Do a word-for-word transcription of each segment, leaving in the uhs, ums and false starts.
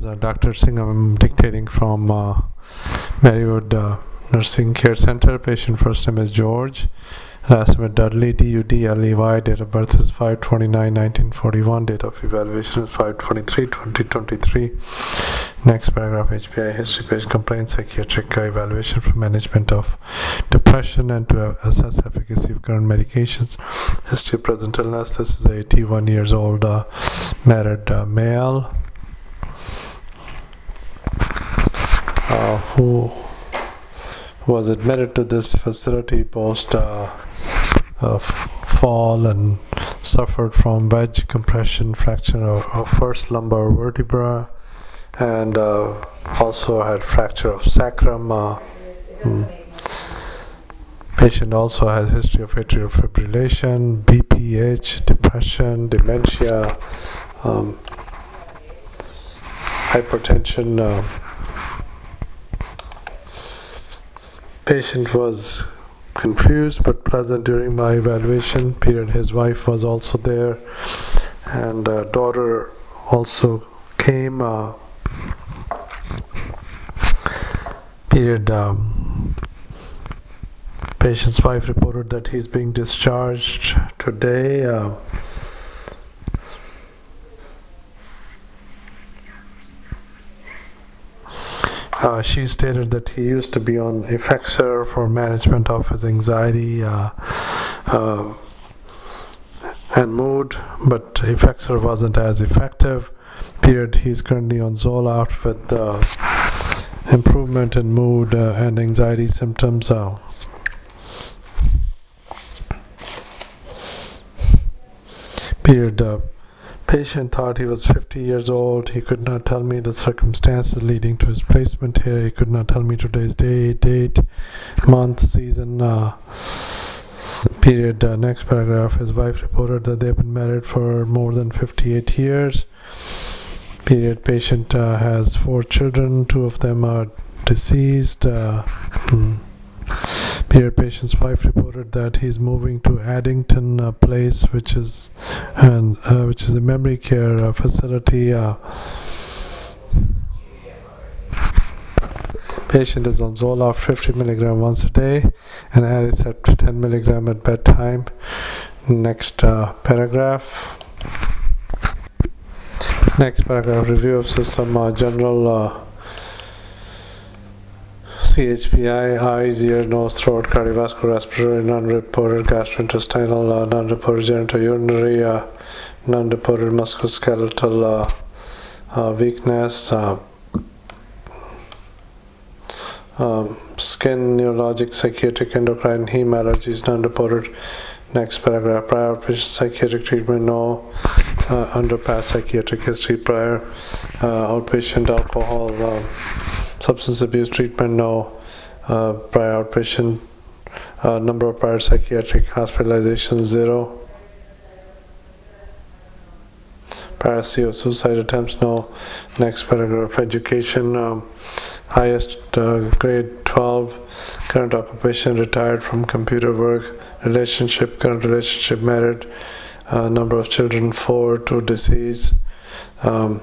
uh, Doctor Singh. I'm dictating from uh, Marywood uh, Nursing Care Center. Patient first name is George. Last name is Dudley, D U D L E Y. Date of birth is five twenty-nine nineteen forty-one. Date of evaluation is five twenty-three twenty twenty-three. Next paragraph, H P I history page, complaint, psychiatric evaluation for management of depression and to assess efficacy of current medications. History of present illness. This is a eighty-one years old uh, married uh, male uh, who was admitted to this facility post uh, uh, fall and suffered from wedge compression fracture of, of first lumbar vertebra, and uh, also had fracture of sacrum. Uh, mm. Patient also has history of atrial fibrillation, B P H, depression, dementia, um, hypertension. Uh, patient was confused but pleasant during my evaluation period. His wife was also there, and uh, daughter also came. Uh, period. Um, patient's wife reported that he's being discharged today. Uh, Uh, she stated that he used to be on Effexor for management of his anxiety uh, uh, and mood, but Effexor wasn't as effective. Period. He's currently on Zoloft with uh, improvement in mood uh, and anxiety symptoms. Uh, period. Uh, Patient thought he was fifty years old. He could not tell me the circumstances leading to his placement here. He could not tell me today's day, date, month, season, uh, period. Uh, next paragraph. His wife reported that they've been married for more than fifty-eight years. Period. Patient uh, has four children. Two of them are deceased. Uh, hmm. Period. Patient's wife reported that he's moving to Addington uh, Place, which is and uh, which is a memory care uh, facility. Uh, patient is on Zoloft fifty milligram once a day and Aricept ten milligram at bedtime. Next uh, paragraph. Next paragraph. Review of system. Uh, general. Uh, C H P I, eyes, ear, nose, throat, cardiovascular, respiratory, non-reported gastrointestinal, uh, non-reported genitourinary, uh, non-reported musculoskeletal uh, uh, weakness, uh, um, skin, neurologic, psychiatric, endocrine, heme allergies, non-reported. Next paragraph. Prior outpatient psychiatric treatment, no. Uh, under past psychiatric history, prior uh, outpatient alcohol, uh, substance abuse treatment, no. Uh, prior outpatient, uh, number of prior psychiatric hospitalizations, zero. Prior C O suicide attempts, no. Next paragraph. Education, um, highest uh, grade twelve. Current occupation, retired from computer work. Relationship, current relationship, married. Uh, number of children, four, two deceased. Um,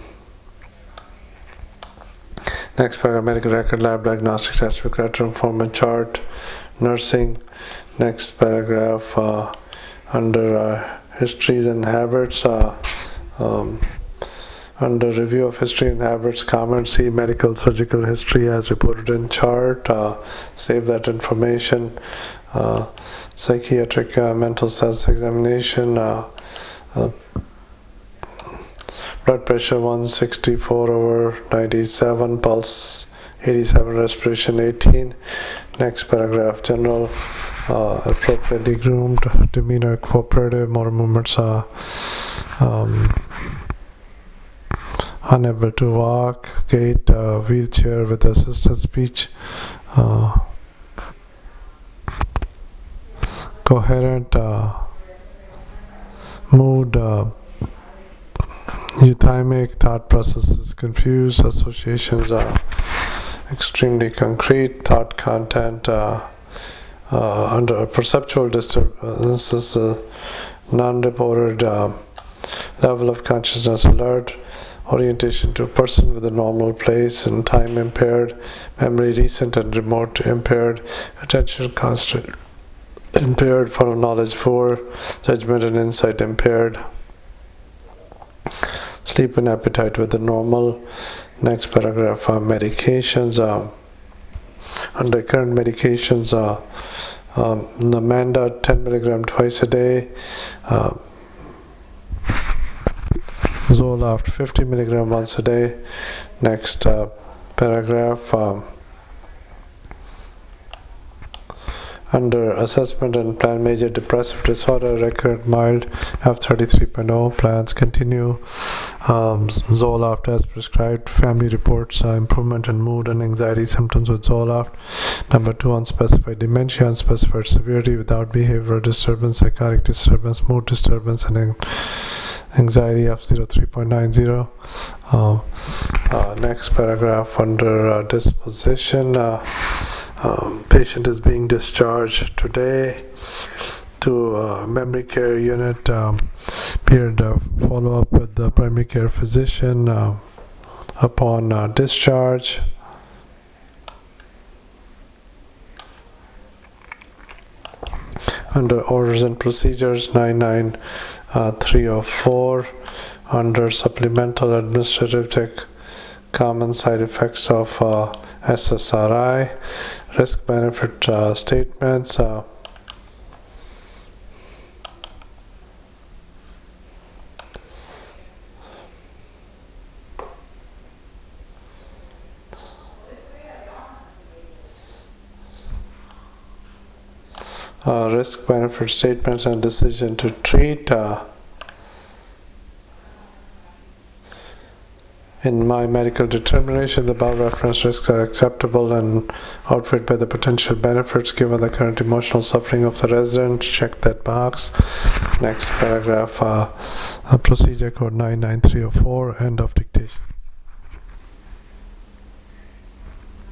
Next paragraph. Medical record, lab diagnostic test, creatinine performance chart, nursing. Next paragraph. Uh, under uh, histories and habits, uh, um, under review of history and habits, comments, see medical surgical history as reported in chart. Uh, save that information. Uh, psychiatric uh, mental status examination. Uh, uh, Blood pressure one sixty-four over ninety-seven, pulse eighty-seven, respiration eighteen. Next paragraph. General, uh, appropriately groomed, demeanor cooperative, motor movements are um, unable to walk, gait, uh, wheelchair with assisted speech, uh, coherent, uh, mood, uh, euthymic, thought processes confused, associations are extremely concrete, thought content uh, uh, under perceptual disturbances, uh, non-reported uh, level of consciousness alert, orientation to a person with a normal place and time impaired, memory recent and remote impaired, attention constant impaired, follow knowledge four, judgment and insight impaired, sleep and appetite with the normal. Next paragraph, uh, medications. Uh, under current medications, uh, um, Namenda ten milligram twice a day, uh, Zoloft fifty milligram once a day. Next uh, paragraph, um, under assessment and plan major depressive disorder, recurrent mild, F thirty-three point oh, plans continue. Um, Zoloft as prescribed. Family reports uh, improvement in mood and anxiety symptoms with Zoloft. Number two, unspecified dementia, unspecified severity without behavioral disturbance, psychotic disturbance, mood disturbance, and anxiety F zero three point nine zero. Uh, uh, next paragraph, under uh, disposition. Uh, Um, patient is being discharged today to uh, memory care unit. Um, period of follow up with the primary care physician uh, upon uh, discharge. Under orders and procedures, nine nine three oh four. Under supplemental administrative check, common side effects of uh, S S R I, risk benefit uh, statements. Uh, uh, risk benefit statements and decision to treat. Uh, In my medical determination, the above reference risks are acceptable and outweighed by the potential benefits given the current emotional suffering of the resident. Check that box. Next paragraph, uh, procedure code nine nine three oh four, end of dictation.